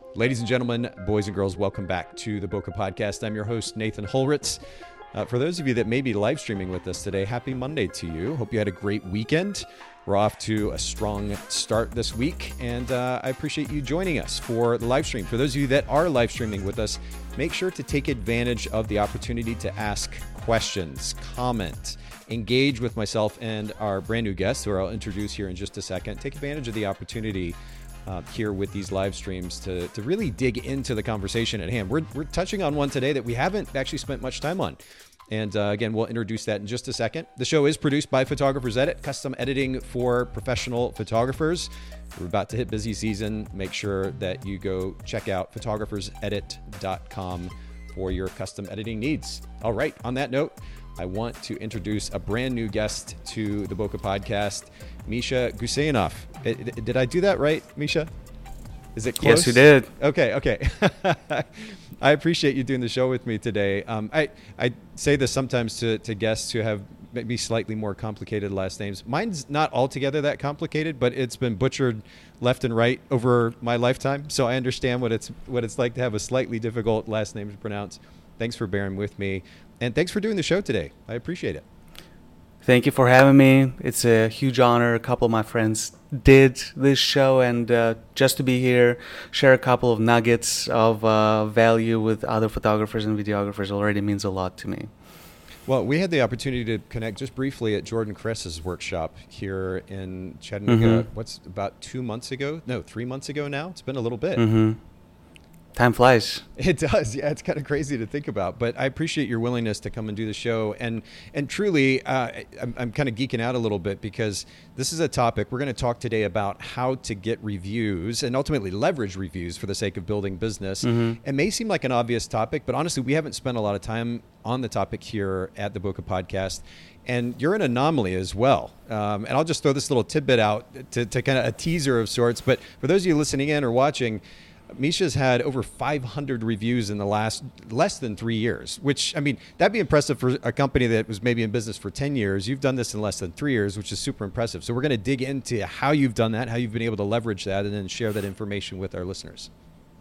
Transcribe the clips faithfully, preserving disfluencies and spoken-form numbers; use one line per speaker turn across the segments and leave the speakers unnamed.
Ladies and gentlemen, boys and girls, welcome back to the Bokeh Podcast. I'm your host, Nathan Holritz. Uh, for those of you that may be live streaming with us today, happy Monday to you. Hope you had a great weekend. We're off to a strong start this week, and uh, I appreciate you joining us for the live stream. For those of you that are live streaming with us, make sure to take advantage of the opportunity to ask questions, comment, engage with myself and our brand new guests, who I'll introduce here in just a second. Take advantage of the opportunity Uh, here with these live streams to, to really dig into the conversation at hand. We're, we're touching on one today that we haven't actually spent much time on. And uh, again, we'll introduce that in just a second. The show is produced by Photographers Edit, custom editing for professional photographers. We're about to hit busy season. Make sure that you go check out photographers edit dot com for your custom editing needs. All right, on that note, I want to introduce a brand new guest to the Bokeh Podcast, Misha Guseyanov. Did I do that right, Misha? Is it close?
Yes, you did.
Okay, okay. I appreciate you doing the show with me today. Um, I, I say this sometimes to, to guests who have maybe slightly more complicated last names. Mine's not altogether that complicated, but it's been butchered left and right over my lifetime. So I understand what it's what it's like to have a slightly difficult last name to pronounce. Thanks for bearing with me. And thanks for doing the show today. I appreciate it.
Thank you for having me. It's a huge honor. A couple of my friends did this show, and uh, just to be here, share a couple of nuggets of uh, value with other photographers and videographers already means a lot to me.
Well, we had the opportunity to connect just briefly at Jordan Kress's workshop here in Chattanooga. Mm-hmm. What's about two months ago? No, three months ago now. It's been a little bit.
Mm-hmm. Time flies.
It does. Yeah, it's kind of crazy to think about. But I appreciate your willingness to come and do the show. And and truly, uh, I'm, I'm kind of geeking out a little bit because this is a topic. We're going to talk today about how to get reviews and ultimately leverage reviews for the sake of building business. Mm-hmm. It may seem like an obvious topic, but honestly, we haven't spent a lot of time on the topic here at the Bokeh Podcast. And you're an anomaly as well. Um, and I'll just throw this little tidbit out to, to kind of a teaser of sorts. But for those of you listening in or watching, Misha's had over five hundred reviews in the last less than three years, which, I mean, that'd be impressive for a company that was maybe in business for ten years. You've done this in less than three years, which is super impressive. So we're going to dig into how you've done that, how you've been able to leverage that, and then share that information with our listeners.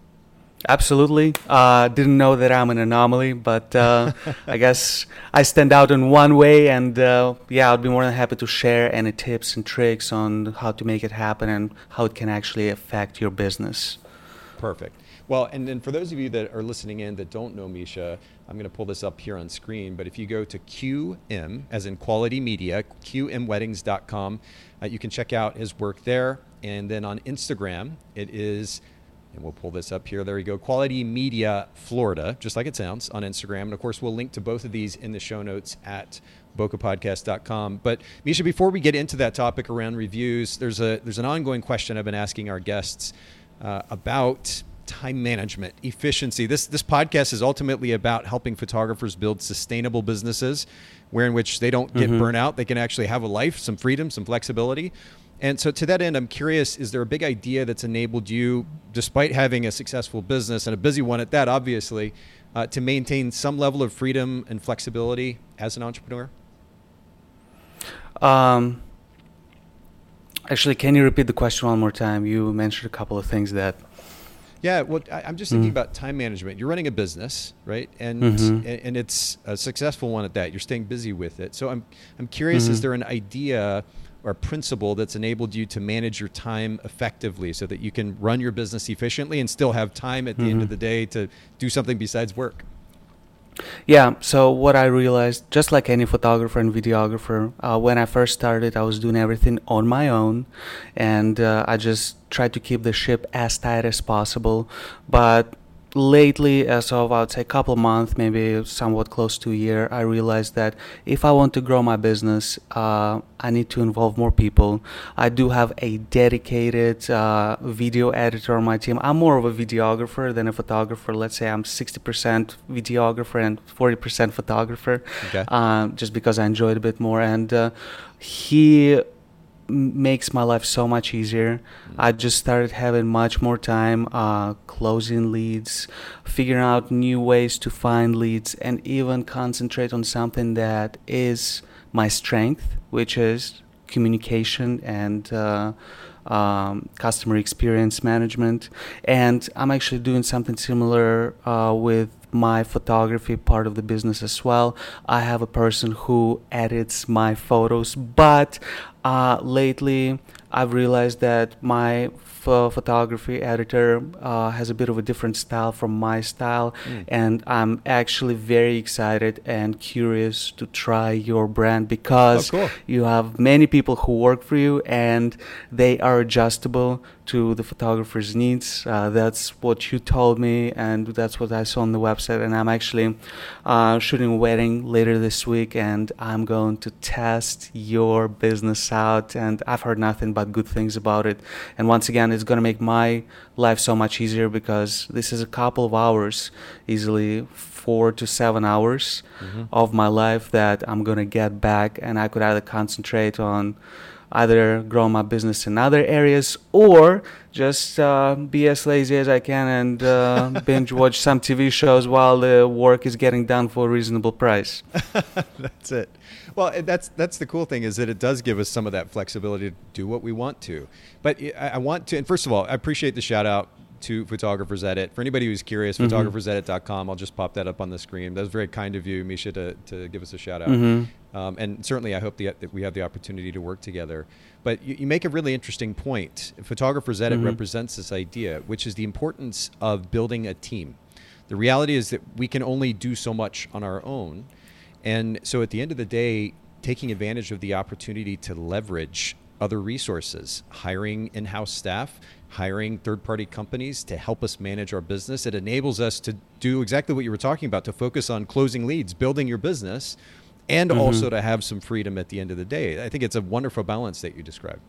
Absolutely. Uh, didn't know that I'm an anomaly, but uh, I guess I stand out in one way. And uh, yeah, I'd be more than happy to share any tips and tricks on how to make it happen and how it can actually affect your business.
Perfect. Well, and then for those of you that are listening in that don't know Misha, I'm going to pull this up here on screen, but if you go to Q M, as in Quality Media, Q M weddings dot com, uh, you can check out his work there. And then on Instagram, it is, and we'll pull this up here, there you go, Quality Media Florida, just like it sounds, on Instagram. And of course, we'll link to both of these in the show notes at bokeh podcast dot com. But Misha, before we get into that topic around reviews, there's a there's an ongoing question I've been asking our guests Uh, about time management, efficiency. This this podcast is ultimately about helping photographers build sustainable businesses where in which they don't get mm-hmm. burnt out. They can actually have a life, some freedom, some flexibility. And so to that end, I'm curious, is there a big idea that's enabled you, despite having a successful business and a busy one at that, obviously, uh, to maintain some level of freedom and flexibility as an entrepreneur?
Um. Actually, can you repeat the question one more time? You mentioned a couple of things that...
Yeah, well, I, I'm just thinking mm-hmm. about time management. You're running a business, right? And, mm-hmm. and and it's a successful one at that. You're staying busy with it. So I'm I'm curious, mm-hmm. is there an idea or principle that's enabled you to manage your time effectively so that you can run your business efficiently and still have time at the mm-hmm. end of the day to do something besides work?
Yeah, so what I realized, just like any photographer and videographer, uh, when I first started, I was doing everything on my own, and uh, I just tried to keep the ship as tight as possible. But lately, as of, I would say, a couple of months, maybe somewhat close to a year, I realized that if I want to grow my business, uh, I need to involve more people. I do have a dedicated uh, video editor on my team. I'm more of a videographer than a photographer. Let's say I'm sixty percent videographer and forty percent photographer, okay. uh, just because I enjoy it a bit more. And uh, he makes my life so much easier. Mm-hmm. I just started having much more time uh, closing leads, figuring out new ways to find leads, and even concentrate on something that is my strength, which is communication and uh, um, customer experience management. And I'm actually doing something similar uh, with my photography part of the business as well. I have a person who edits my photos, but uh, lately I've realized that my ph- photography editor uh, has a bit of a different style from my style, mm. and I'm actually very excited and curious to try your brand because
oh, cool.
you have many people who work for you and they are adjustable to the photographer's needs. Uh, that's what you told me, and that's what I saw on the website. And I'm actually uh, shooting a wedding later this week, and I'm going to test your business out. And I've heard nothing but good things about it. And once again, it's going to make my life so much easier because this is a couple of hours, easily four to seven hours mm-hmm. of my life that I'm going to get back, and I could either concentrate on either grow my business in other areas or just uh, be as lazy as I can and uh, binge watch some T V shows while the work is getting done for a reasonable price.
That's it. Well, that's that's the cool thing is that it does give us some of that flexibility to do what we want to. But I, I want to, and first of all, I appreciate the shout out to Photographers Edit. For anybody who's curious, mm-hmm. photographers edit dot com. I'll just pop that up on the screen. That was very kind of you, Misha, to, to give us a shout out. Mm-hmm. Um, and certainly I hope the, that we have the opportunity to work together. But you, you make a really interesting point. Photographers Edit mm-hmm. represents this idea, which is the importance of building a team. The reality is that we can only do so much on our own. And so at the end of the day, taking advantage of the opportunity to leverage other resources, hiring in-house staff, hiring third-party companies to help us manage our business. It enables us to do exactly what you were talking about, to focus on closing leads, building your business, and mm-hmm. also to have some freedom at the end of the day. I think it's a wonderful balance that you described.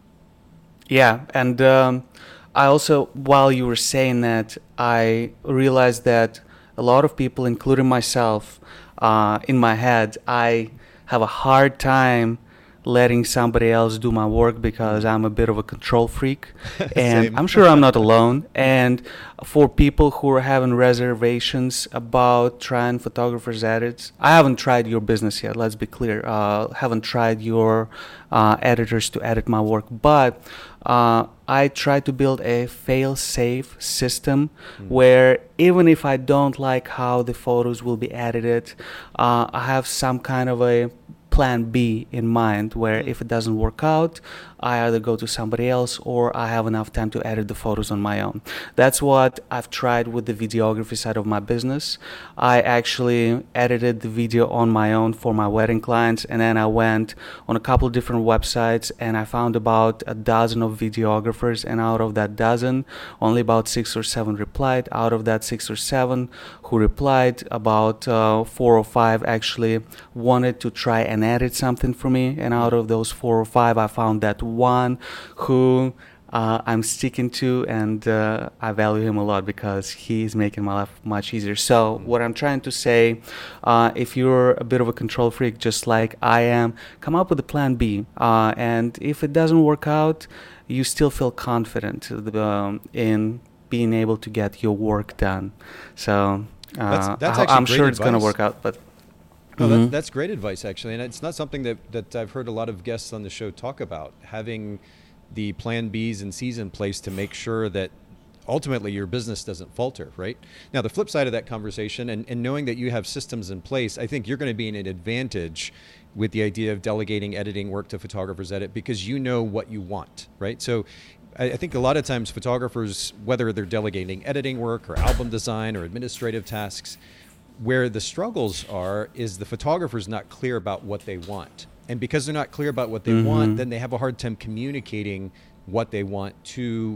Yeah, and um, I also, while you were saying that, I realized that a lot of people, including myself, uh, in my head, I have a hard time letting somebody else do my work because I'm a bit of a control freak. And I'm sure I'm not alone. And for people who are having reservations about trying Photographers Edit, I haven't tried your business yet, let's be clear. Uh, haven't tried your uh, editors to edit my work. But uh, I try to build a fail-safe system mm. where even if I don't like how the photos will be edited, uh, I have some kind of a plan B in mind where if it doesn't work out, I either go to somebody else or I have enough time to edit the photos on my own. That's what I've tried with the videography side of my business. I actually edited the video on my own for my wedding clients, and then I went on a couple of different websites and I found about a dozen of videographers, and out of that dozen, only about six or seven replied. Out of that six or seven who replied, about uh, four or five actually wanted to try and edit something for me, and out of those four or five, I found that one who uh, I'm sticking to, and uh, I value him a lot because he's making my life much easier. So what I'm trying to say, uh, if you're a bit of a control freak just like I am, come up with a plan B, uh, and if it doesn't work out, you still feel confident um, in being able to get your work done. So uh,
that's, that's
I, I'm
great
sure it's
advice.
going to work out, but
No,
mm-hmm.
that, that's great advice, actually. And it's not something that, that I've heard a lot of guests on the show talk about, having the plan Bs and Cs in place to make sure that ultimately your business doesn't falter, right? Now, the flip side of that conversation, and, and knowing that you have systems in place, I think you're going to be in an advantage with the idea of delegating editing work to Photographers Edit because you know what you want, right? So I, I think a lot of times photographers, whether they're delegating editing work or album design or administrative tasks, where the struggles are is the photographer's not clear about what they want. And because they're not clear about what they mm-hmm. want, then they have a hard time communicating what they want to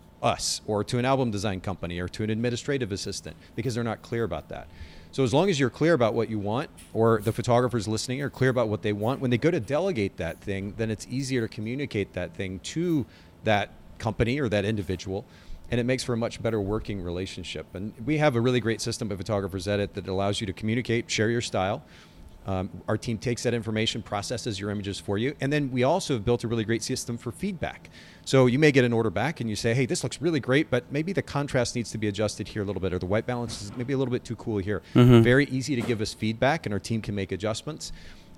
us or to an album design company or to an administrative assistant because they're not clear about that. So as long as you're clear about what you want, or the photographers listening are clear about what they want, when they go to delegate that thing, then it's easier to communicate that thing to that company or that individual. And it makes for a much better working relationship. And we have a really great system at Photographers Edit that allows you to communicate, share your style. Um, our team takes that information, processes your images for you. And then we also have built a really great system for feedback. So you may get an order back and you say, hey, this looks really great, but maybe the contrast needs to be adjusted here a little bit, or the white balance is maybe a little bit too cool here. Mm-hmm. Very easy to give us feedback, and our team can make adjustments.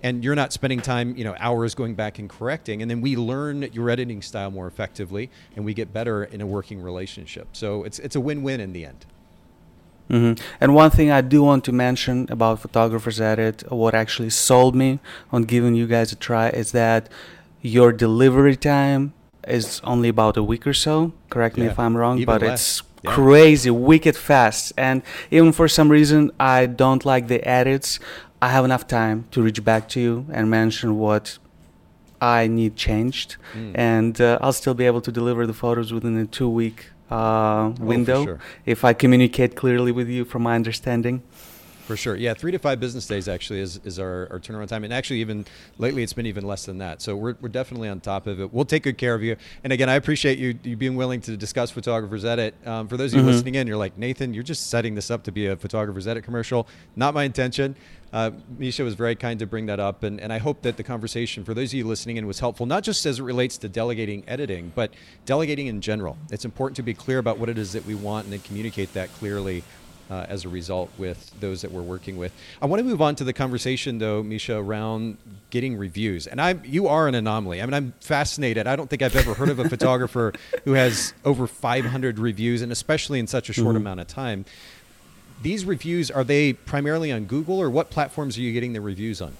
and you're not spending time, you know, hours going back and correcting. And then we learn your editing style more effectively, and we get better in a working relationship. So it's it's a win-win in the end.
Mm-hmm. And one thing I do want to mention about Photographer's Edit, what actually sold me on giving you guys a try, is that your delivery time is only about a week or so. Correct me
yeah.
if I'm wrong,
Even
but
less.
it's
yeah.
crazy, wicked fast. And even for some reason I don't like the edits, I have enough time to reach back to you and mention what I need changed, mm. and uh, I'll still be able to deliver the photos within a two-week uh, window,
oh, for sure.
if I communicate clearly with you, from my understanding.
For sure. Yeah, three to five business days actually is, is our, our turnaround time. And actually even lately it's been even less than that. So we're we're definitely on top of it. We'll take good care of you. And again, I appreciate you you being willing to discuss Photographer's Edit. Um, for those of you mm-hmm. listening in, you're like, Nathan, you're just setting this up to be a Photographer's Edit commercial. Not my intention. Uh, Misha was very kind to bring that up. And, and I hope that the conversation, for those of you listening in, was helpful, not just as it relates to delegating editing, but delegating in general. It's important to be clear about what it is that we want and then communicate that clearly Uh, as a result with those that we're working with. I want to move on to the conversation though, Misha, around getting reviews. And I, you are an anomaly. I mean, I'm fascinated. I don't think I've ever heard of a photographer who has over five hundred reviews, and especially in such a short mm-hmm. amount of time. These reviews, are they primarily on Google, or what platforms are you getting the reviews on?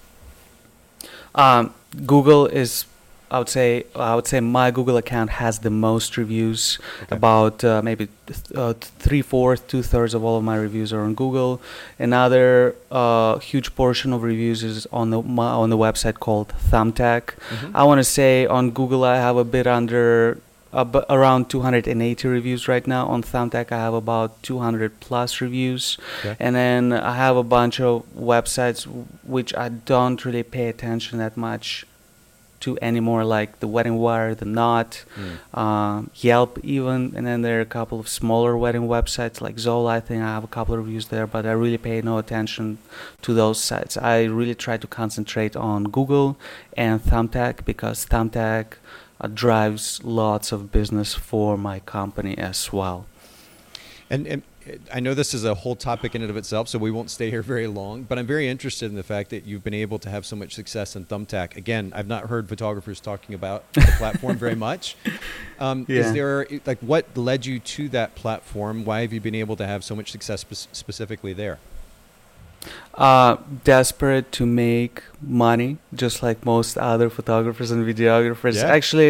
Um, Google is, I would say, I would say my Google account has the most reviews. Okay. About uh, maybe th- uh, three fourths, two thirds of all of my reviews are on Google. Another uh, huge portion of reviews is on the my, on the website called Thumbtack. Mm-hmm. I want to say on Google I have a bit under uh, b- around two hundred eighty reviews right now. On Thumbtack I have about two hundred plus reviews, okay. And then I have a bunch of websites which I don't really pay attention that much to anymore, like the Wedding Wire, the Knot, mm. uh, Yelp even, and then there are a couple of smaller wedding websites like Zola. I think I have a couple of reviews there, but I really pay no attention to those sites. I really try to concentrate on Google and Thumbtack, because Thumbtack uh, drives lots of business for my company as well.
And, and I know this is a whole topic in and of itself, so we won't stay here very long, but I'm very interested in the fact that you've been able to have so much success in Thumbtack. Again, I've not heard photographers talking about the platform very much. Um, yeah. Is there, like, what led you to that platform? Why have you been able to have so much success spe- specifically there?
Uh, desperate to make money, just like most other photographers and videographers. Yeah. Actually,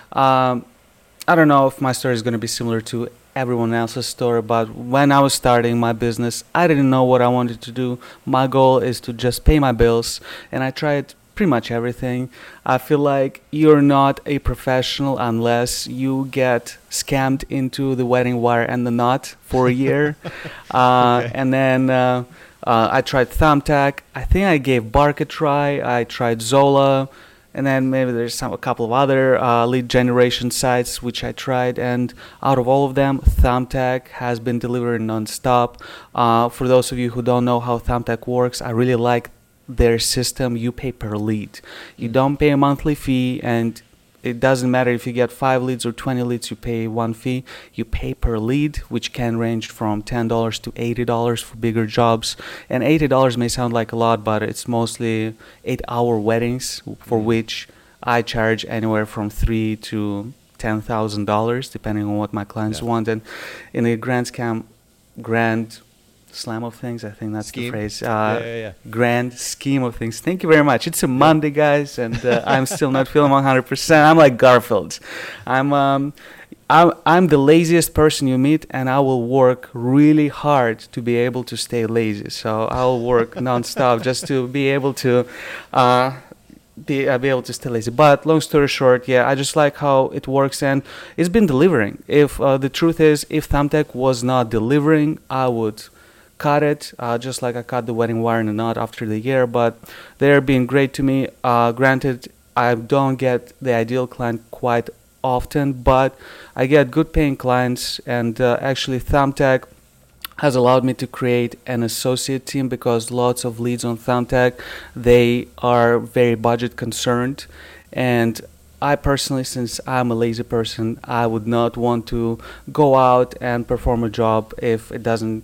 um, I don't know if my story is going to be similar to everyone else's story, but when I was starting my business, I didn't know what I wanted to do. My goal is to just pay my bills, and I tried pretty much everything. I feel like you're not a professional unless you get scammed into the Wedding Wire and the Knot for a year. uh, okay. And then uh, uh, I tried Thumbtack. I think I gave Bark a try. I tried Zola. And then maybe there's some a couple of other uh, lead generation sites which I tried, and out of all of them, Thumbtack has been delivering nonstop. Uh, for those of you who don't know how Thumbtack works, I really like their system. You pay per lead. You don't pay a monthly fee, and it doesn't matter if you get five leads or twenty leads, you pay one fee. You pay per lead, which can range from ten dollars to eighty dollars for bigger jobs. And eighty dollars may sound like a lot, but it's mostly eight-hour weddings, for which I charge anywhere from three to ten thousand dollars, depending on what my clients yeah. want. And in the grand scam, grand slam of things, I think that's scheme. the phrase. Uh,
yeah, yeah, yeah.
Grand scheme of things. Thank you very much. It's a Monday, guys, and uh, I'm still not feeling one hundred percent. I'm like Garfield. I'm um, I'm, I'm the laziest person you meet, and I will work really hard to be able to stay lazy. So I'll work nonstop just to be able to uh, be uh, be able to stay lazy. But long story short, yeah, I just like how it works, and it's been delivering. If uh, the truth is, if Thumbtack was not delivering, I would cut it, uh, just like I cut the Wedding Wire and the Knot after the year. But they're being great to me. Uh, granted, I don't get the ideal client quite often, but I get good paying clients, and uh, actually Thumbtack has allowed me to create an associate team, because lots of leads on Thumbtack, they are very budget concerned, and I personally, since I'm a lazy person, I would not want to go out and perform a job if it doesn't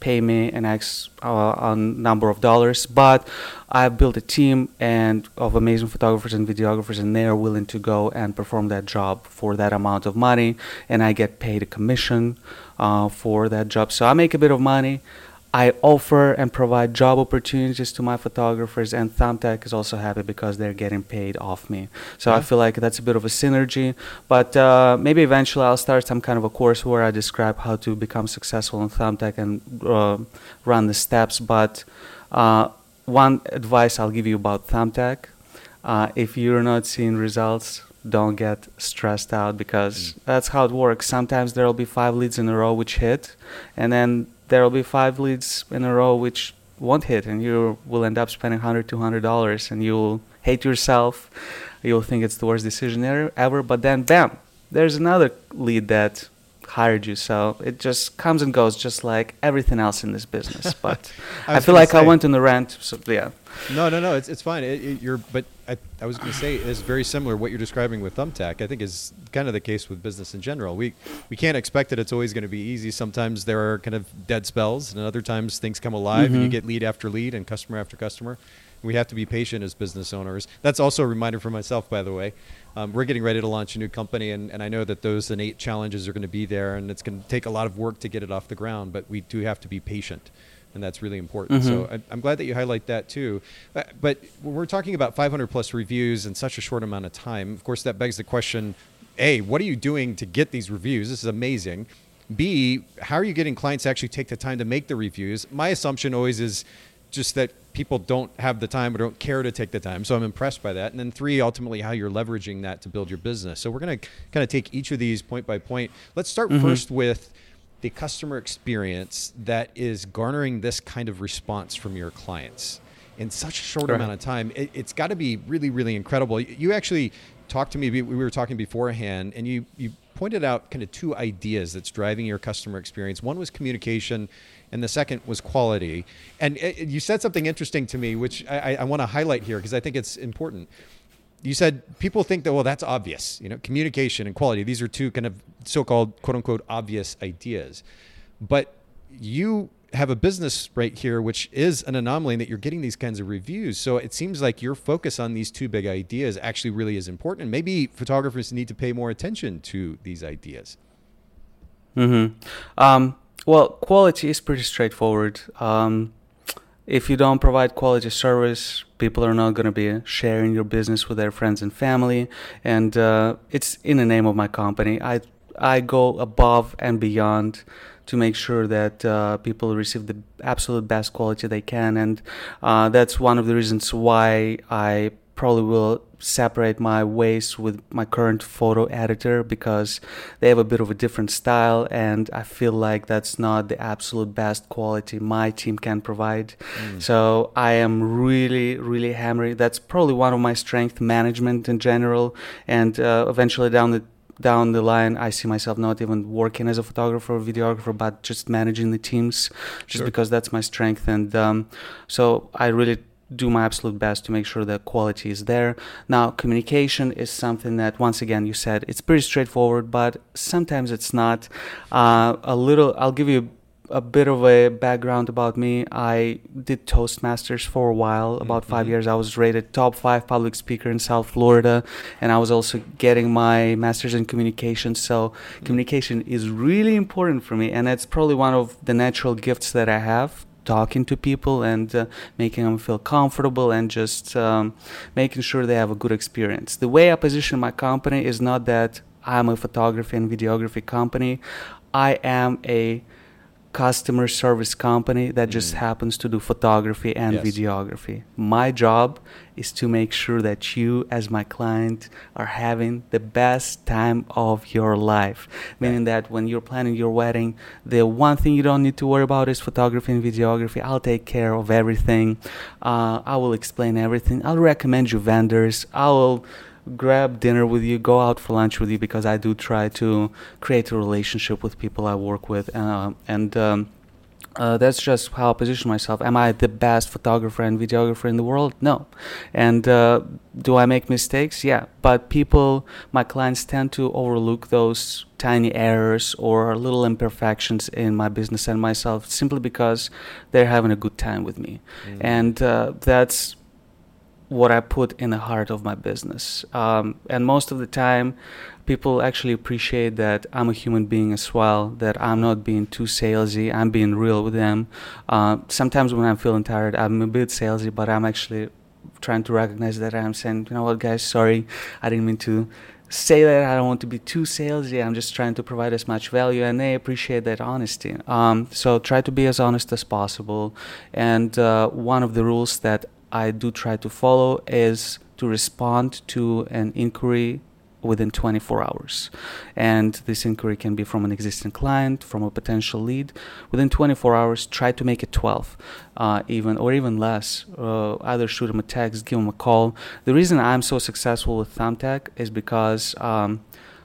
pay me an X uh, a number of dollars, but I've built a team and of amazing photographers and videographers, and they are willing to go and perform that job for that amount of money, and I get paid a commission uh, for that job. So I make a bit of money. I offer and provide job opportunities to my photographers, and Thumbtack is also happy because they're getting paid off me. So yeah. I feel like that's a bit of a synergy, but uh, maybe eventually I'll start some kind of a course where I describe how to become successful in Thumbtack and uh, run the steps. But uh, one advice I'll give you about Thumbtack, uh, if you're not seeing results, don't get stressed out, because mm. that's how it works. Sometimes there will be five leads in a row which hit, and then there will be five leads in a row which won't hit, and you will end up spending one hundred dollars, two hundred dollars, and you'll hate yourself. You'll think it's the worst decision ever, but then bam, there's another lead that hired you. So it just comes and goes, just like everything else in this business. But I, I feel like say, I went on the rant, so yeah.
No, no, no, it's it's fine. It, it, you're, but I, I was going to say it's very similar. What you're describing with Thumbtack, I think, is kind of the case with business in general. We we can't expect that it's always going to be easy. Sometimes there are kind of dead spells, and other times things come alive, mm-hmm. and you get lead after lead and customer after customer. We have to be patient as business owners. That's also a reminder for myself, by the way. Um, we're getting ready to launch a new company, and, and I know that those innate challenges are going to be there, and it's going to take a lot of work to get it off the ground, but we do have to be patient, and that's really important. Mm-hmm. So I, I'm glad that you highlight that too. But, but we're talking about five hundred plus reviews in such a short amount of time. Of course, that begs the question, A, what are you doing to get these reviews? This is amazing. B, how are you getting clients to actually take the time to make the reviews? My assumption always is just that people don't have the time or don't care to take the time. So I'm impressed by that. And then three, ultimately how you're leveraging that to build your business. So we're going to kind of take each of these point by point. Let's start mm-hmm. first with the customer experience that is garnering this kind of response from your clients in such a short right. amount of time. It, it's got to be really, really incredible. You actually talked to me, we were talking beforehand, and you, you pointed out kind of two ideas that's driving your customer experience. One was communication, and the second was quality. And it, you said something interesting to me, which I, I want to highlight here because I think it's important. You said people think that, well, that's obvious. You know, communication and quality, these are two kind of so-called quote unquote obvious ideas. But you have a business right here, which is an anomaly in that you're getting these kinds of reviews. So it seems like your focus on these two big ideas actually really is important. And maybe photographers need to pay more attention to these ideas.
Mm-hmm. Um, Well, quality is pretty straightforward. Um, if you don't provide quality service, people are not going to be sharing your business with their friends and family. And uh, it's in the name of my company. I I go above and beyond to make sure that uh, people receive the absolute best quality they can. And uh, that's one of the reasons why I probably will separate my ways with my current photo editor, because they have a bit of a different style, and I feel like that's not the absolute best quality my team can provide. Mm. So I am really, really hammering. That's probably one of my strengths, management in general, and uh, eventually down the down the line, I see myself not even working as a photographer or videographer, but just managing the teams, just sure. because that's my strength. And um, so I really do my absolute best to make sure that quality is there. Now, communication is something that, once again, you said it's pretty straightforward, but sometimes it's not. Uh, a little, I'll give you a bit of a background about me. I did Toastmasters for a while, about mm-hmm. five years. I was rated top five public speaker in South Florida, and I was also getting my master's in communication. So mm-hmm. communication is really important for me, and it's probably one of the natural gifts that I have, talking to people and uh, making them feel comfortable and just um, making sure they have a good experience. The way I position my company is not that I'm a photography and videography company. I am a customer service company that just mm. happens to do photography and yes. videography. My job is to make sure that you, as my client, are having the best time of your life. Meaning that when you're planning your wedding, the one thing you don't need to worry about is photography and videography. I'll take care of everything. Uh, I will explain everything. I'll recommend you vendors. I will grab dinner with you, go out for lunch with you, because I do try to create a relationship with people I work with. Uh, and um, Uh, that's just how I position myself. Am I the best photographer and videographer in the world? No. And uh, do I make mistakes? Yeah. But people, my clients tend to overlook those tiny errors or little imperfections in my business and myself simply because they're having a good time with me. Mm. And uh, that's what I put in the heart of my business. Um, and most of the time, people actually appreciate that I'm a human being as well, that I'm not being too salesy, I'm being real with them. Uh, sometimes when I'm feeling tired, I'm a bit salesy, but I'm actually trying to recognize that I'm saying, you know what, guys, sorry, I didn't mean to say that. I don't want to be too salesy. I'm just trying to provide as much value, and they appreciate that honesty. Um, so try to be as honest as possible. And uh, one of the rules that I do try to follow is to respond to an inquiry within twenty-four hours. And this inquiry can be from an existing client, from a potential lead. Within twenty-four hours, try to make it twelve, uh, even or even less. Uh, either shoot them a text, give them a call. The reason I'm so successful with Thumbtack is because um,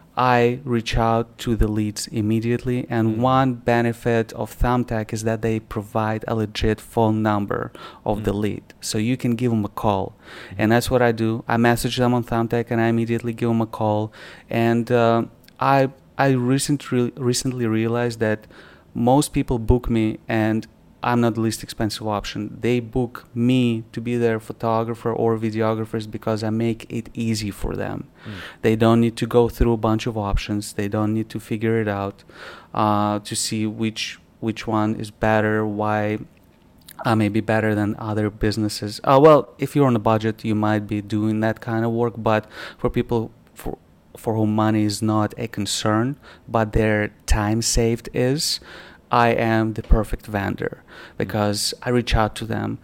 I reach out to the leads immediately, and mm-hmm. one benefit of Thumbtack is that they provide a legit phone number of mm-hmm. the lead, so you can give them a call, mm-hmm. and that's what I do. I message them on Thumbtack, and I immediately give them a call. And uh, I I recently recently realized that most people book me, and I'm not the least expensive option. They book me to be their photographer or videographers because I make it easy for them. Mm. They don't need to go through a bunch of options. They don't need to figure it out uh, to see which which one is better, why I may be better than other businesses. Uh, well, if you're on a budget, you might be doing that kind of work, but for people for for whom money is not a concern, but their time saved is, I am the perfect vendor because I reach out to them.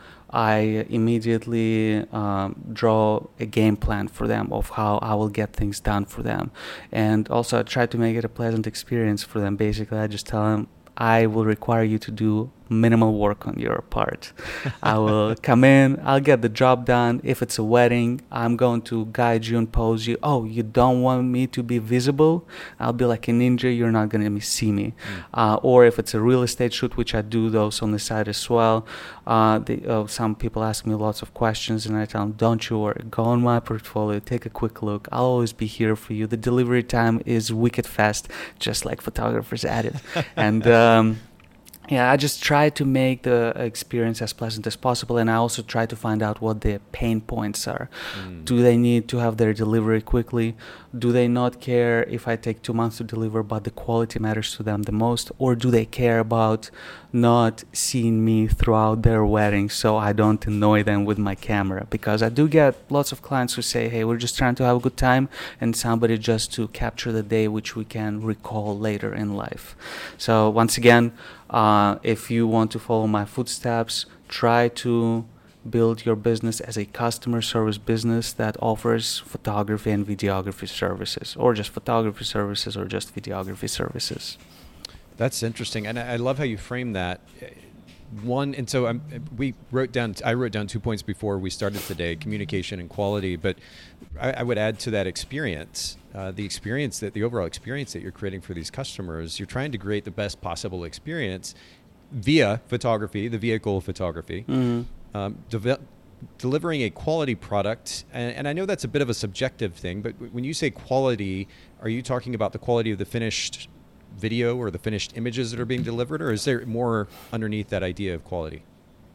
I immediately um, draw a game plan for them of how I will get things done for them. And also I try to make it a pleasant experience for them. Basically, I just tell them, I will require you to do minimal work on your part. I will come in, I'll get the job done. If it's a wedding, I'm going to guide you and pose you. Oh, you don't want me to be visible? I'll be like a ninja, you're not going to see me. Mm. Uh, or if it's a real estate shoot, which I do those on the side as well, uh, the, uh, some people ask me lots of questions, and I tell them, don't you worry, go on my portfolio, take a quick look. I'll always be here for you. The delivery time is wicked fast, just like photographers at it. and um, Yeah, I just try to make the experience as pleasant as possible, and I also try to find out what their pain points are. Mm. Do they need to have their delivery quickly? Do they not care if I take two months to deliver, but the quality matters to them the most? Or do they care about not seeing me throughout their wedding so I don't annoy them with my camera? Because I do get lots of clients who say, hey, we're just trying to have a good time, and somebody just to capture the day which we can recall later in life. So once again, Uh, if you want to follow my footsteps, try to build your business as a customer service business that offers photography and videography services, or just photography services, or just videography services.
That's interesting, and I love how you frame that. One, and so I'm, we wrote down, I wrote down two points before we started today, communication and quality, but I, I would add to that experience, uh, the experience that, the overall experience that you're creating for these customers. You're trying to create the best possible experience via photography, the vehicle of photography, mm-hmm. um, de- delivering a quality product. And, and I know that's a bit of a subjective thing, but when you say quality, are you talking about the quality of the finished video or the finished images that are being delivered, or is there more underneath that idea of quality?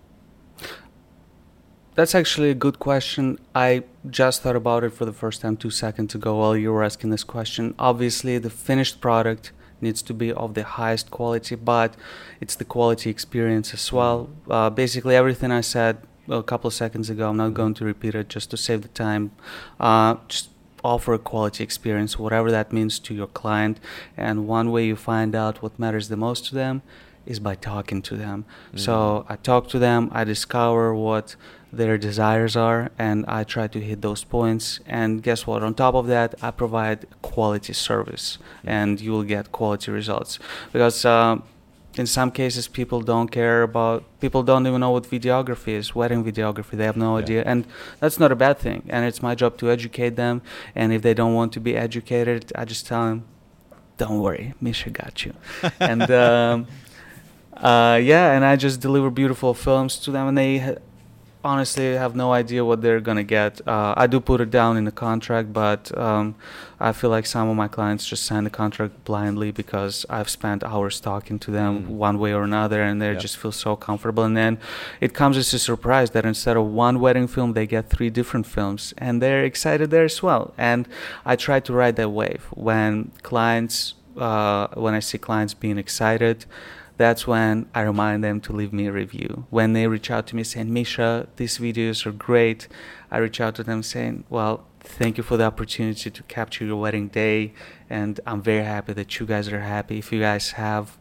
That's actually a good question. I just thought about it for the first time two seconds ago while you were asking this question. Obviously, the finished product needs to be of the highest quality, but it's the quality experience as well. Uh, basically, everything I said a couple of seconds ago, I'm not going to repeat it just to save the time. Uh, just offer a quality experience, whatever that means to your client. And one way you find out what matters the most to them is by talking to them. Mm-hmm. So I talk to them, I discover what their desires are, and I try to hit those points. And guess what? On top of that, I provide quality service, mm-hmm. and you will get quality results. Because uh, in some cases, people don't care about, people don't even know what videography is, wedding videography. They have no yeah. idea. And that's not a bad thing. And it's my job to educate them. And if they don't want to be educated, I just tell them, don't worry, Misha got you. and um, uh, yeah, and I just deliver beautiful films to them, and they ha- honestly have no idea what they're gonna get. Uh, I do put it down in the contract, but um, I feel like some of my clients just sign the contract blindly because I've spent hours talking to them
Mm.
one way or another, and they
Yep.
just feel so comfortable. And then it comes as a surprise that instead of one wedding film, they get three different films, and they're excited there as well. And I try to ride that wave when clients, uh, when I see clients being excited. That's when I remind them to leave me a review. When they reach out to me saying, Misha, these videos are great, I reach out to them saying, well, thank you for the opportunity to capture your wedding day, and I'm very happy that you guys are happy. If you guys have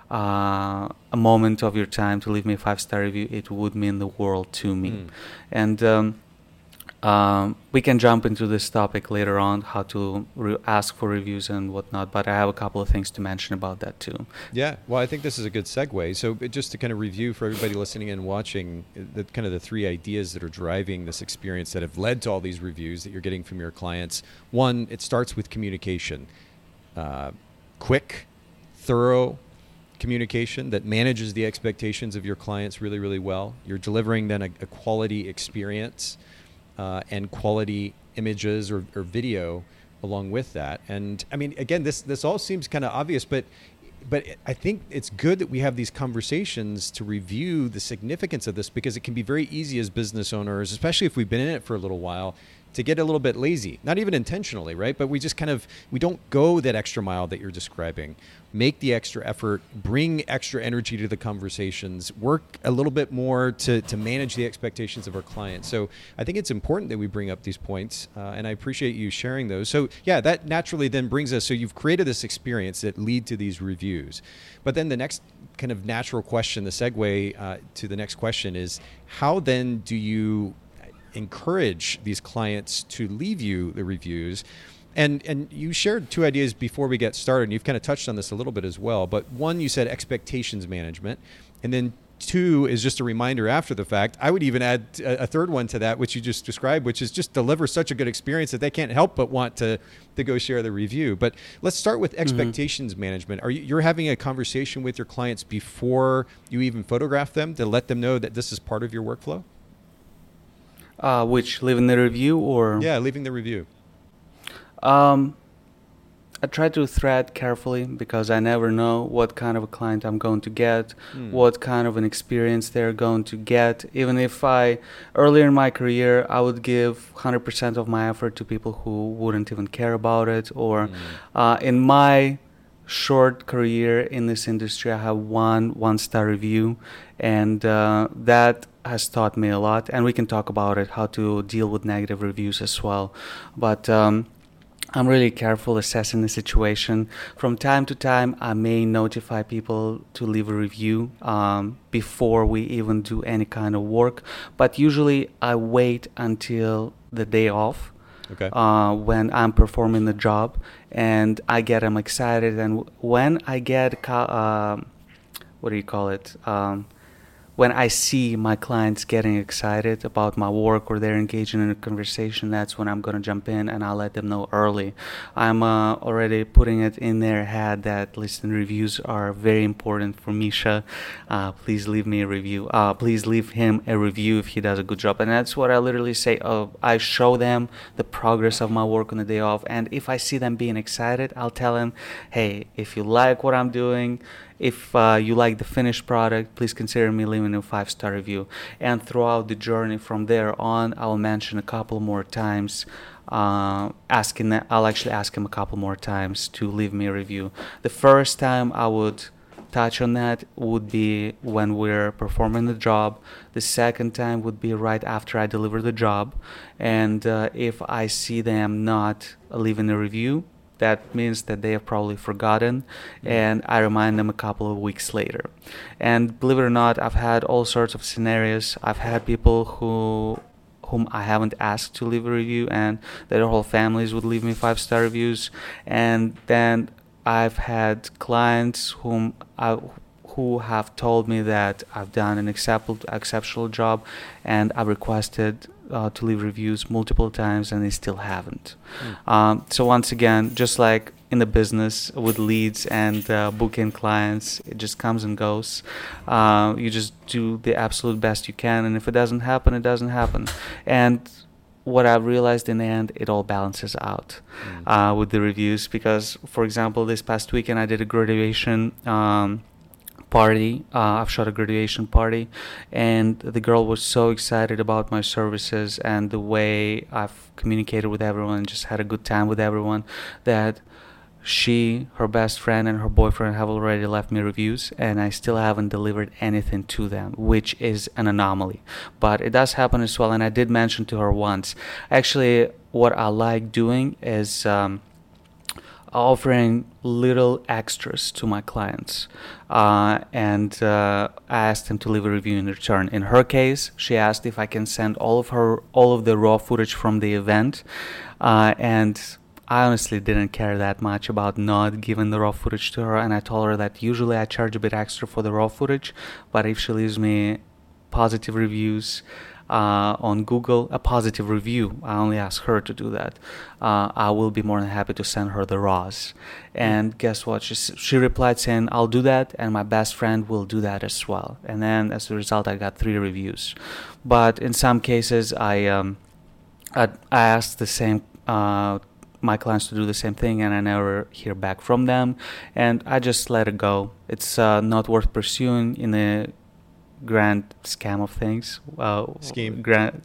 uh, a moment of your time to leave me a five-star review, it would mean the world to me.
Mm.
And um, Um, we can jump into this topic later on, how to re- ask for reviews and whatnot, but I have a couple of things to mention about that too.
Yeah, well, I think this is a good segue. So uh, just to kind of review for everybody listening and watching, uh, the kind of the three ideas that are driving this experience that have led to all these reviews that you're getting from your clients. One, it starts with communication. Uh, quick, thorough communication that manages the expectations of your clients really, really well. You're delivering then a, a quality experience uh, and quality images or, or video along with that. And I mean, again, this this all seems kind of obvious, but but I think it's good that we have these conversations to review the significance of this, because it can be very easy as business owners, especially if we've been in it for a little while, to get a little bit lazy, not even intentionally, right? But we just kind of, we don't go that extra mile that you're describing. Make the extra effort, bring extra energy to the conversations, work a little bit more to, to manage the expectations of our clients. So I think it's important that we bring up these points, uh, and I appreciate you sharing those. So yeah, that naturally then brings us, so you've created this experience that lead to these reviews. But then the next kind of natural question, the segue uh, to the next question is, how then do you encourage these clients to leave you the reviews? And and you shared two ideas before we get started, and you've kind of touched on this a little bit as well. But one, you said expectations management. And then two is just a reminder after the fact. I would even add a, a third one to that, which you just described, which is just deliver such a good experience that they can't help but want to, to go share the review. But let's start with expectations mm-hmm. management. Are you, you're having a conversation with your clients before you even photograph them to let them know that this is part of your workflow?
Uh, which, leaving the review or?
Yeah, leaving the review.
Um, I try to thread carefully, because I never know what kind of a client I'm going to get, mm. what kind of an experience they're going to get. Even if I, earlier in my career, I would give one hundred percent of my effort to people who wouldn't even care about it. Or mm. uh, in my short career in this industry, I have one one-star review, and uh, that has taught me a lot. And we can talk about it, how to deal with negative reviews as well. But um, I'm really careful assessing the situation. From time to time, I may notify people to leave a review um, before we even do any kind of work. But usually I wait until the day off.
Okay.
Uh, when I'm performing the job, and I get them excited. And when I get, uh, what do you call it? Um, when I see my clients getting excited about my work, or they're engaging in a conversation, that's when I'm going to jump in, and I'll let them know early. I'm uh, already putting it in their head that listening reviews are very important for Misha. Uh, please leave me a review. Uh, please leave him a review if he does a good job. And that's what I literally say. Uh, I show them the progress of my work on the day off. And if I see them being excited, I'll tell them, hey, if you like what I'm doing, if uh, you like the finished product, please consider me leaving a five-star review. And throughout the journey from there on, I'll mention a couple more times, uh, asking that I'll actually ask him a couple more times to leave me a review. The first time I would touch on that would be when we're performing the job. The second time would be right after I deliver the job. And uh, if I see them not leaving a review, that means that they have probably forgotten, and I remind them a couple of weeks later. And believe it or not, I've had all sorts of scenarios. I've had people who whom I haven't asked to leave a review, and their whole families would leave me five-star reviews. And then I've had clients whom I, who have told me that I've done an exceptional, exceptional job, and I've requested Uh, to leave reviews multiple times, and they still haven't. Mm. Um, so once again, just like in the business with leads and uh, book-in clients. It just comes and goes. Uh, you just do the absolute best you can, and if it doesn't happen, it doesn't happen. And what I've realized in the end, it all balances out mm. uh, with the reviews. Because, for example, this past weekend I did a graduation um, party. Uh, I've shot a graduation party, and the girl was so excited about my services and the way I've communicated with everyone and just had a good time with everyone, that she, her best friend, and her boyfriend have already left me reviews, and I still haven't delivered anything to them, which is an anomaly. But it does happen as well, and I did mention to her once. Actually, what I like doing is um, offering little extras to my clients, uh, and uh, I asked them to leave a review in return. In her case, she asked if I can send all of her all of the raw footage from the event, uh, and I honestly didn't care that much about not giving the raw footage to her, and I told her that usually I charge a bit extra for the raw footage, but if she leaves me positive reviews uh, on Google, a positive review, I only ask her to do that, uh, I will be more than happy to send her the raws. And guess what? She, she replied saying, I'll do that, and my best friend will do that as well. And then as a result, I got three reviews. But in some cases, I, um, I, I asked the same uh, my clients to do the same thing, and I never hear back from them, and I just let it go. It's uh, not worth pursuing in the grand scam of things. Uh,
scheme.
Grand,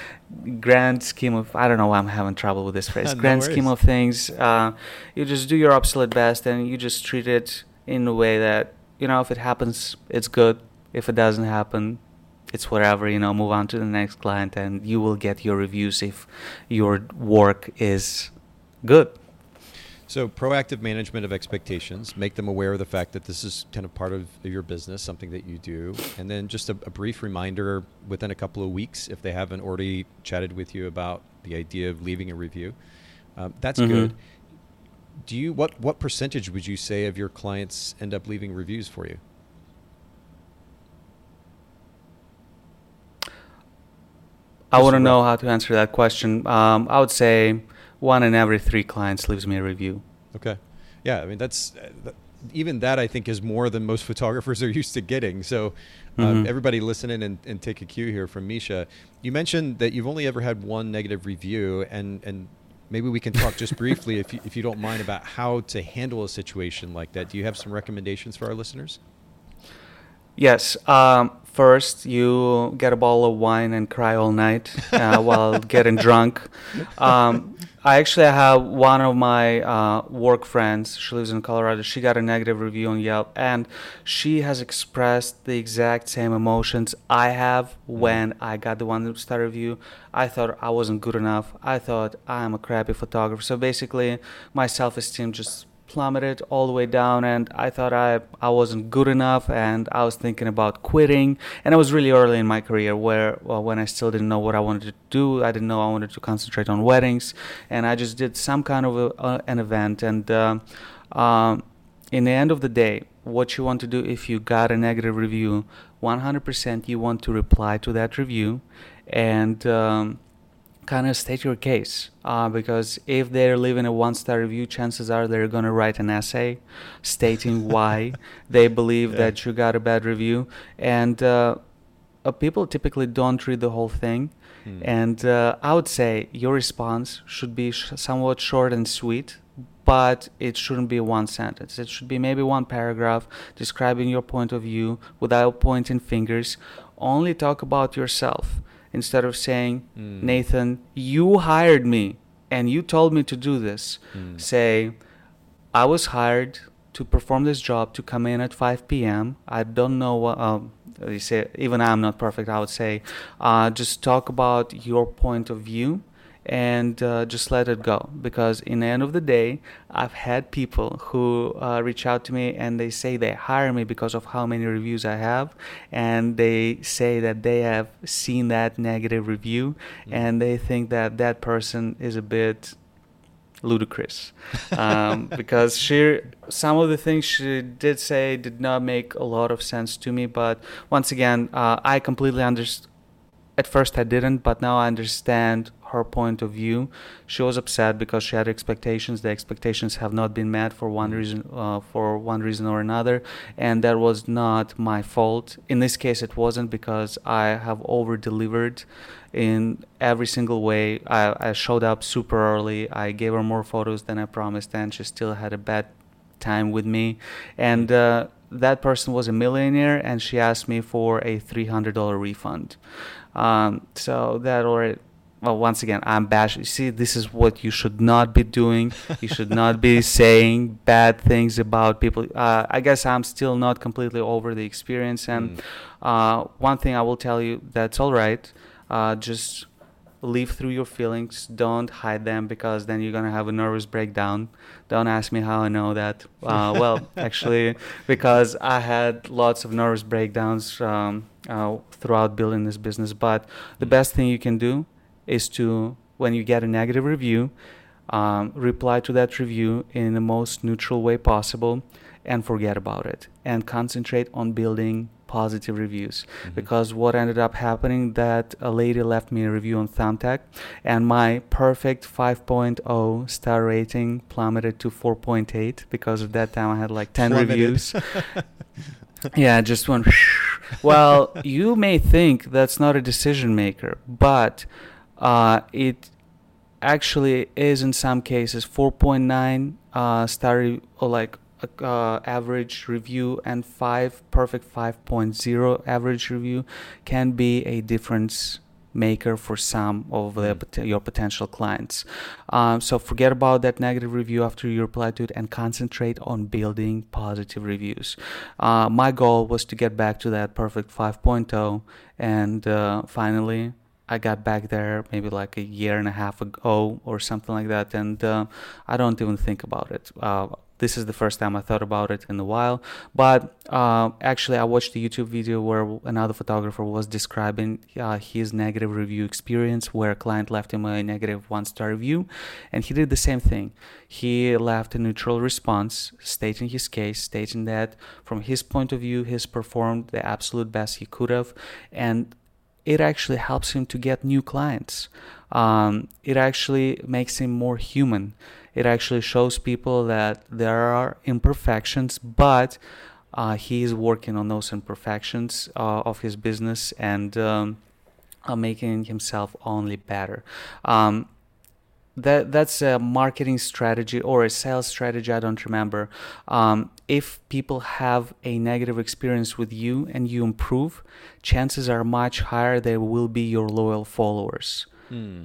grand scheme of, I don't know why I'm having trouble with this phrase.
No
grand
worries.
Scheme of things. Uh, you just do your absolute best, and you just treat it in a way that, you know, if it happens, it's good. If it doesn't happen, it's whatever, you know, move on to the next client, and you will get your reviews if your work is good.
So proactive management of expectations, make them aware of the fact that this is kind of part of your business, something that you do. And then just a, a brief reminder within a couple of weeks, if they haven't already chatted with you about the idea of leaving a review. Um, that's mm-hmm. good. Do you, what, what percentage would you say of your clients end up leaving reviews for you?
I wouldn't know how to answer that question. Um, I would say one in every three clients leaves me a review.
Okay. Yeah, I mean, that's uh, even that I think is more than most photographers are used to getting. So uh, mm-hmm. everybody listen in and, and take a cue here from Misha. You mentioned that you've only ever had one negative review, and, and maybe we can talk just briefly, if you, if you don't mind, about how to handle a situation like that. Do you have some recommendations for our listeners?
Yes. Um, first, you get a bottle of wine and cry all night uh, while getting drunk. Um, I actually have one of my uh, work friends. She lives in Colorado. She got a negative review on Yelp, and she has expressed the exact same emotions I have when I got the one-star review. I thought I wasn't good enough. I thought I'm a crappy photographer. So basically, my self-esteem just plummeted all the way down, and I thought I I wasn't good enough, and I was thinking about quitting. And it was really early in my career, where well, when I still didn't know what I wanted to do. I didn't know I wanted to concentrate on weddings, and I just did some kind of a, uh, an event. And uh, um, in the end of the day, what you want to do if you got a negative review, one hundred percent you want to reply to that review and um, kind of state your case, uh, because if they're leaving a one-star review, chances are they're going to write an essay stating why they believe yeah. that you got a bad review. And uh, uh, people typically don't read the whole thing. Hmm. And uh, I would say your response should be sh- somewhat short and sweet, but it shouldn't be one sentence. It should be maybe one paragraph describing your point of view without pointing fingers. Only talk about yourself. Instead of saying, mm. Nathan, you hired me and you told me to do this. Mm. Say, I was hired to perform this job, to come in at five p.m. I don't know what, um, you say, even I'm not perfect, I would say. Uh, just talk about your point of view and uh, just let it go. Because in the end of the day, I've had people who uh, reach out to me and they say they hire me because of how many reviews I have, and they say that they have seen that negative review mm. and they think that that person is a bit ludicrous um, because she some of the things she did say did not make a lot of sense to me. But once again, uh, I completely understand. At first I didn't, but now I understand her point of view. She was upset because she had expectations. The expectations have not been met for one reason, uh, for one reason or another, and that was not my fault. In this case, it wasn't, because I have over-delivered in every single way. I, I showed up super early. I gave her more photos than I promised, and she still had a bad time with me. And uh, that person was a millionaire, and she asked me for a three hundred dollars refund. Um, so that already, well, once again, I'm bash. You see, this is what you should not be doing. You should not be saying bad things about people. Uh, I guess I'm still not completely over the experience. And mm. uh, one thing I will tell you, that's all right. Uh, just live through your feelings. Don't hide them, because then you're going to have a nervous breakdown. Don't ask me how I know that. Uh, well, actually, because I had lots of nervous breakdowns um, uh, throughout building this business. But the best thing you can do is to, when you get a negative review, um, reply to that review in the most neutral way possible and forget about it, and concentrate on building positive reviews. Mm-hmm. Because what ended up happening, that a lady left me a review on Thumbtack, and my perfect five point oh star rating plummeted to four point eight, because at that time I had like ten plummeted. Reviews. Yeah, just one. Well, you may think that's not a decision maker, but uh, it actually is in some cases. Four point nine uh, star, or like Uh, average review, and five perfect five point oh average review can be a difference maker for some of the, your potential clients. Um, so forget about that negative review after you reply to it, and concentrate on building positive reviews. Uh, my goal was to get back to that perfect five point oh, and uh, finally I got back there maybe like a year and a half ago or something like that, and uh, I don't even think about it. Uh, This is the first time I thought about it in a while. But uh, actually, I watched a YouTube video where another photographer was describing uh, his negative review experience, where a client left him a negative one-star review, and he did the same thing. He left a neutral response, stating his case, stating that from his point of view, he's performed the absolute best he could have, and it actually helps him to get new clients. Um, it actually makes him more human. It actually shows people that there are imperfections, but uh, he is working on those imperfections uh, of his business, and um, uh, making himself only better. Um, that that's a marketing strategy or a sales strategy, I don't remember. Um, if people have a negative experience with you and you improve, chances are much higher they will be your loyal followers. Hmm.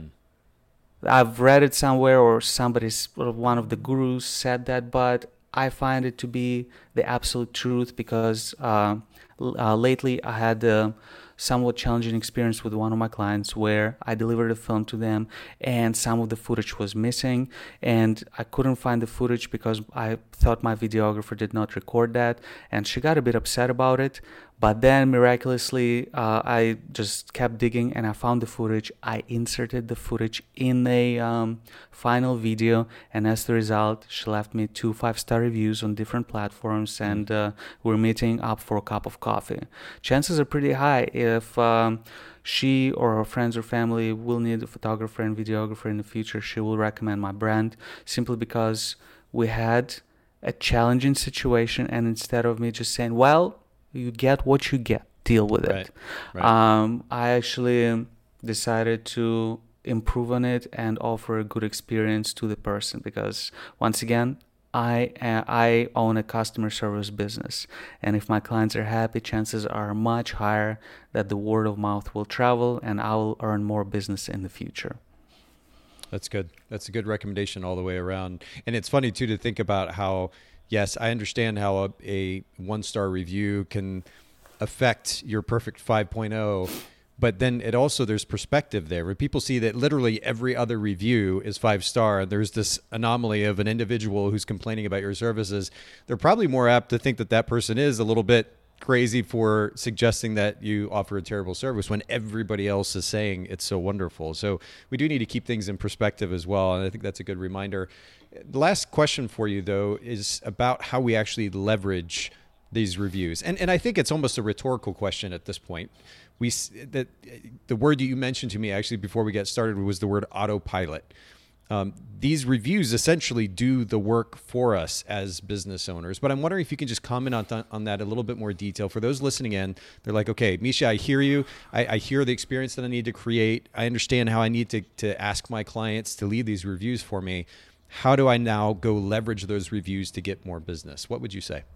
I've read it somewhere, or somebody's, or one of the gurus said that, but I find it to be the absolute truth, because uh, uh, lately I had a somewhat challenging experience with one of my clients, where I delivered a film to them and some of the footage was missing, and I couldn't find the footage because I thought my videographer did not record that, and she got a bit upset about it. But then miraculously, uh, I just kept digging and I found the footage. I inserted the footage in a um, final video, and as the result, she left me two five-star reviews on different platforms, and uh, we're meeting up for a cup of coffee. Chances are pretty high if um, she or her friends or family will need a photographer and videographer in the future, she will recommend my brand, simply because we had a challenging situation, and instead of me just saying, well, you get what you get, deal with it. Right, right. Um, I actually decided to improve on it and offer a good experience to the person, because once again, I uh, I own a customer service business, and if my clients are happy, chances are much higher that the word of mouth will travel and I will earn more business in the future.
That's good. That's a good recommendation all the way around. And it's funny too to think about how, yes, I understand how a, a one-star review can affect your perfect five point oh, but then it also, there's perspective there, where people see that literally every other review is five-star. There's this anomaly of an individual who's complaining about your services. They're probably more apt to think that that person is a little bit crazy for suggesting that you offer a terrible service, when everybody else is saying it's so wonderful. So we do need to keep things in perspective as well, and I think that's a good reminder. The last question for you, though, is about how we actually leverage these reviews. And and I think it's almost a rhetorical question at this point, we that the word that you mentioned to me actually before we got started was the word autopilot. Um, these reviews essentially do the work for us as business owners. But I'm wondering if you can just comment on, th- on that a little bit more detail. For those listening in, they're like, okay, Misha, I hear you. I, I hear the experience that I need to create. I understand how I need to, to ask my clients to leave these reviews for me. How do I now go leverage those reviews to get more business? What would you say?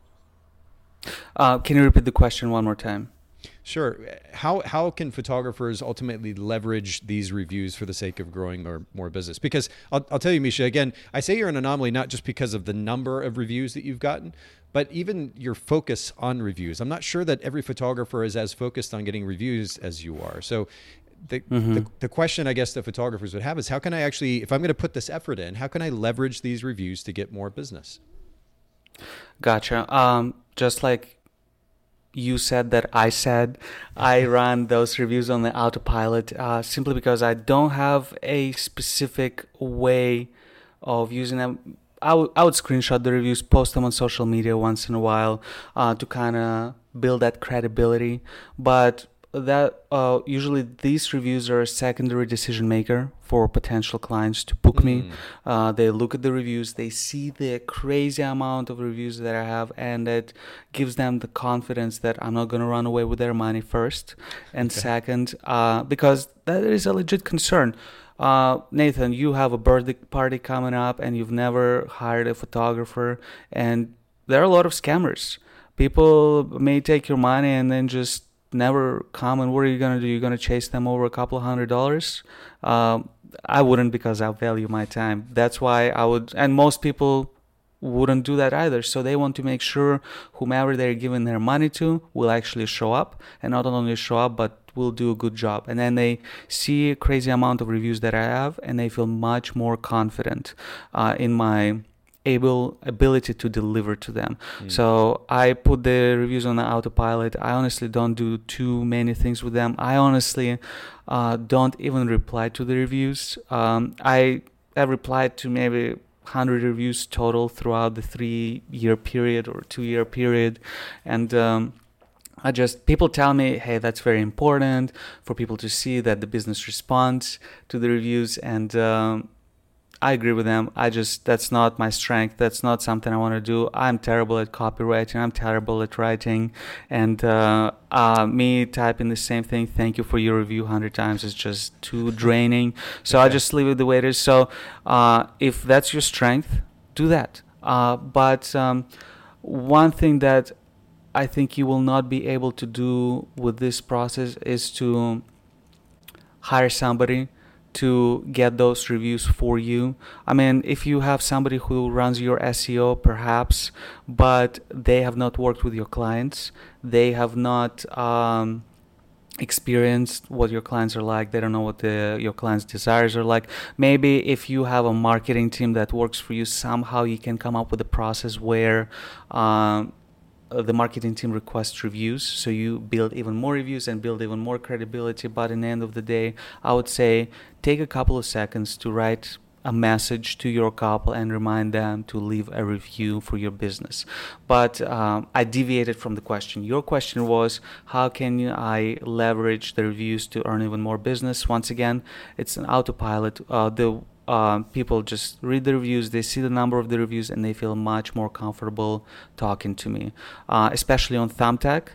Uh, can you repeat the question one more time?
Sure. How how can photographers ultimately leverage these reviews for the sake of growing more, more business? Because I'll, I'll tell you, Misha, again, I say you're an anomaly not just because of the number of reviews that you've gotten, but even your focus on reviews. I'm not sure that every photographer is as focused on getting reviews as you are. So the, mm-hmm. the, the question I guess that photographers would have is how can I actually, if I'm going to put this effort in, how can I leverage these reviews to get more business?
Gotcha. Um, just like you said that I said, I run those reviews on the autopilot uh, simply because I don't have a specific way of using them. I, w- I would screenshot the reviews, post them on social media once in a while uh, to kind of build that credibility. But that uh, usually these reviews are a secondary decision maker for potential clients to book mm. me. Uh, they look at the reviews, they see the crazy amount of reviews that I have, and it gives them the confidence that I'm not going to run away with their money first. And okay. second, uh, because that is a legit concern. Uh, Nathan, you have a birthday party coming up and you've never hired a photographer, and there are a lot of scammers. People may take your money and then just never come, and what are you going to do? You're going to chase them over a couple of hundred dollars? Um, I wouldn't, because I value my time. That's why I would, and most people wouldn't do that either. So they want to make sure whomever they're giving their money to will actually show up, and not only show up, but will do a good job. And then they see a crazy amount of reviews that I have, and they feel much more confident uh, in my able ability to deliver to them. Mm. So I put the reviews on the autopilot. I honestly don't do too many things with them. I honestly uh, don't even reply to the reviews. Um, I have replied to maybe one hundred reviews total throughout the three-year period or two-year period. And um, I just, people tell me, hey, that's very important for people to see that the business responds to the reviews. And um, I agree with them. I just, that's not my strength. That's not something I want to do. I'm terrible at copywriting. I'm terrible at writing. And uh, uh, me typing the same thing, thank you for your review a hundred times, is just too draining. So okay. I just leave it the way it is. So uh, if that's your strength, do that. Uh, but um, one thing that I think you will not be able to do with this process is to hire somebody to get those reviews for you. I mean, if you have somebody who runs your S E O, perhaps, but they have not worked with your clients, they have not um, experienced what your clients are like, they don't know what the, your clients' desires are like. Maybe if you have a marketing team that works for you, somehow you can come up with a process where um, the marketing team requests reviews, so you build even more reviews and build even more credibility. But in the end of the day, I would say take a couple of seconds to write a message to your couple and remind them to leave a review for your business. But um, I deviated from the question. Your question was, how can I leverage the reviews to earn even more business? Once again, it's an autopilot. Uh, the Uh, people just read the reviews, they see the number of the reviews, and they feel much more comfortable talking to me, uh, especially on Thumbtack,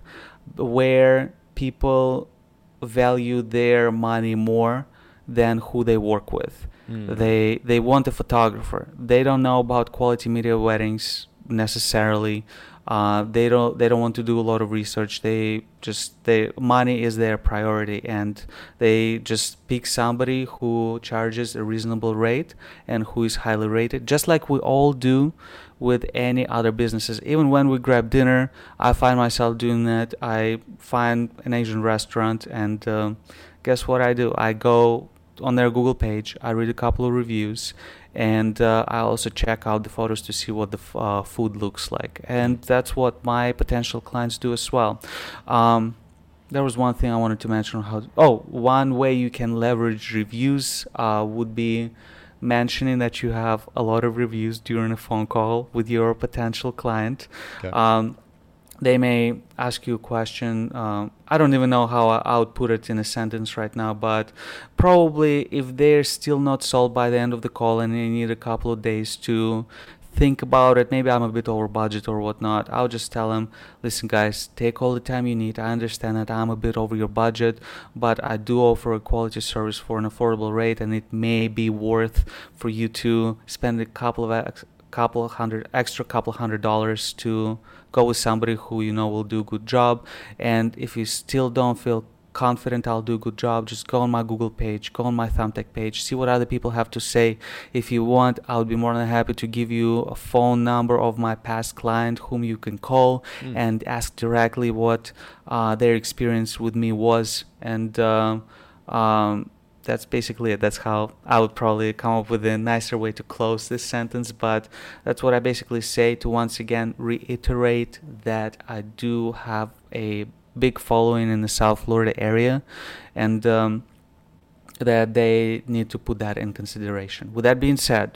where people value their money more than who they work with. Mm. They they want a photographer. They don't know about quality media weddings necessarily. Uh, they don't they don't want to do a lot of research. They just they money is their priority, and they just pick somebody who charges a reasonable rate and who is highly rated, just like we all do with any other businesses. Even when we grab dinner, I find myself doing that. I find an Asian restaurant, and um, guess what I do? I go on their Google page, I read a couple of reviews, and uh, I also check out the photos to see what the f- uh, food looks like. And that's what my potential clients do as well. Um, there was one thing I wanted to mention. How oh, one way you can leverage reviews uh, would be mentioning that you have a lot of reviews during a phone call with your potential client. Okay. Um, they may ask you a question. Um, I don't even know how I would put it in a sentence right now, but probably if they're still not sold by the end of the call and they need a couple of days to think about it, maybe I'm a bit over budget or whatnot, I'll just tell them, listen guys, take all the time you need. I understand that I'm a bit over your budget, but I do offer a quality service for an affordable rate, and it may be worth for you to spend a couple of ex- couple of hundred extra couple hundred dollars to go with somebody who you know will do a good job. And if you still don't feel confident I'll do a good job, just go on my Google page, go on my Thumbtack page, see what other people have to say. If you want, I would be more than happy to give you a phone number of my past client whom you can call mm. and ask directly what uh, their experience with me was. And uh, um, that's basically it. That's how I would probably come up with a nicer way to close this sentence, but that's what I basically say to once again reiterate that I do have a big following in the South Florida area, and um, that they need to put that in consideration. With that being said,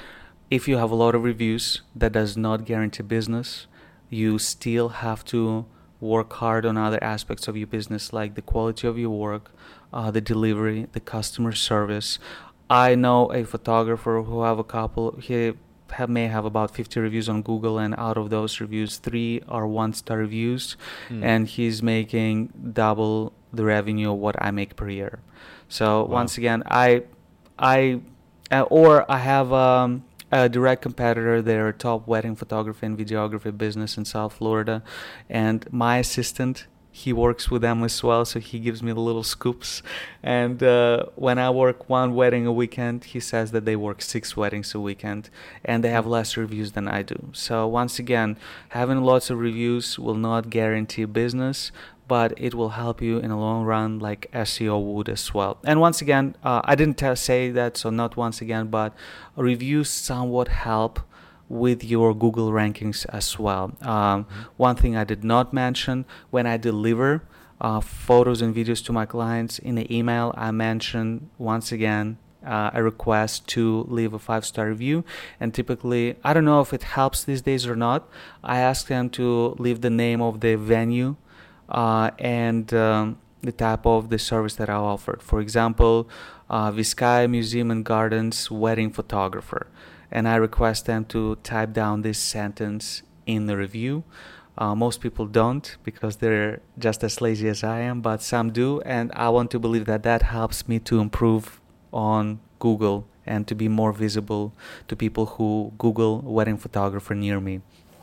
if you have a lot of reviews, that does not guarantee business. You still have to work hard on other aspects of your business, like the quality of your work, uh, the delivery, the customer service. I know a photographer who have a couple, he have, may have about fifty reviews on Google, and out of those reviews, three are one-star reviews, mm. and he's making double the revenue of what I make per year. So wow. once again, I, I, uh, or I have um, a direct competitor. They're a top wedding photography and videography business in South Florida, and my assistant, he works with them as well, so he gives me the little scoops. And uh, when I work one wedding a weekend, he says that they work six weddings a weekend, and they have less reviews than I do. So once again, having lots of reviews will not guarantee business, but it will help you in the long run, like S E O would as well. And once again, uh, I didn't t- say that, so not once again, but reviews somewhat help with your Google rankings as well. Um, mm-hmm. One thing I did not mention, when I deliver uh, photos and videos to my clients in the email, I mention once again uh, a request to leave a five-star review. And typically, I don't know if it helps these days or not, I ask them to leave the name of the venue uh, and um, the type of the service that I offered. For example, uh, Vizcaya Museum and Gardens wedding photographer. And I request them to type down this sentence in the review. Uh, most people don't, because they're just as lazy as I am, but some do, and I want to believe that that helps me to improve on Google and to be more visible to people who Google wedding photographer near me.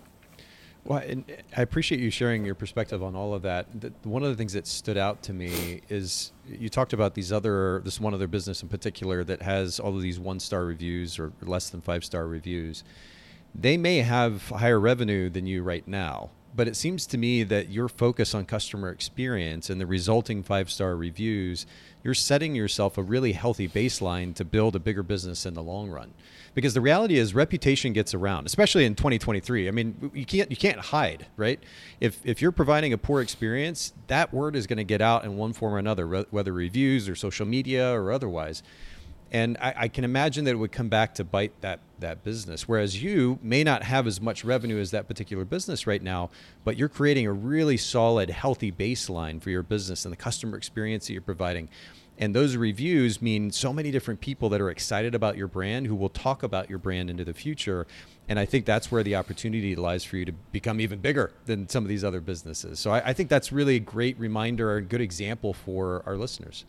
Well, and I appreciate you sharing your perspective on all of that. The, one of the things that stood out to me is you talked about these other, this one other business in particular that has all of these one-star reviews or less than five-star reviews. They may have higher revenue than you right now, but it seems to me that your focus on customer experience and the resulting five-star reviews, you're setting yourself a really healthy baseline to build a bigger business in the long run. Because the reality is reputation gets around, especially in twenty twenty-three. I mean, you can't you can't hide, right? If if you're providing a poor experience, that word is going to get out in one form or another, whether reviews or social media or otherwise. And I, I can imagine that it would come back to bite that that business. Whereas you may not have as much revenue as that particular business right now, but you're creating a really solid, healthy baseline for your business and the customer experience that you're providing. And those reviews mean so many different people that are excited about your brand who will talk about your brand into the future. And I think that's where the opportunity lies for you to become even bigger than some of these other businesses. So I, I think that's really a great reminder, a good example for our listeners.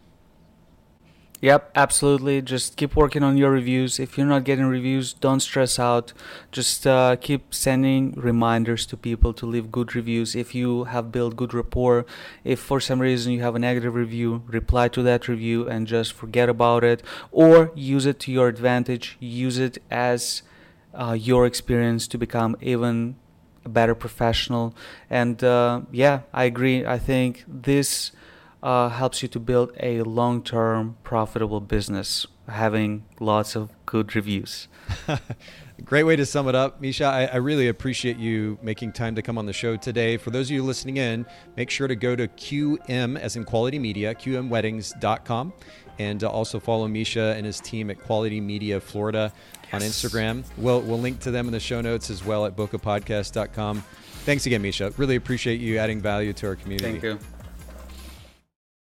Yep, absolutely. Just keep working on your reviews. If you're not getting reviews, don't stress out. Just uh, keep sending reminders to people to leave good reviews. If you have built good rapport, if for some reason you have a negative review, reply to that review and just forget about it, or use it to your advantage. Use it as uh, your experience to become even a better professional. And uh, yeah, I agree. I think this Uh, helps you to build a long-term profitable business, having lots of good reviews.
Great way to sum it up. Misha, I, I really appreciate you making time to come on the show today. For those of you listening in, make sure to go to Q M, as in Quality Media, Q M weddings dot com, and uh, also follow Misha and his team at Quality Media Florida on yes. Instagram. We'll, we'll link to them in the show notes as well at boca podcast dot com. Thanks again, Misha. Really appreciate you adding value to our community.
Thank you.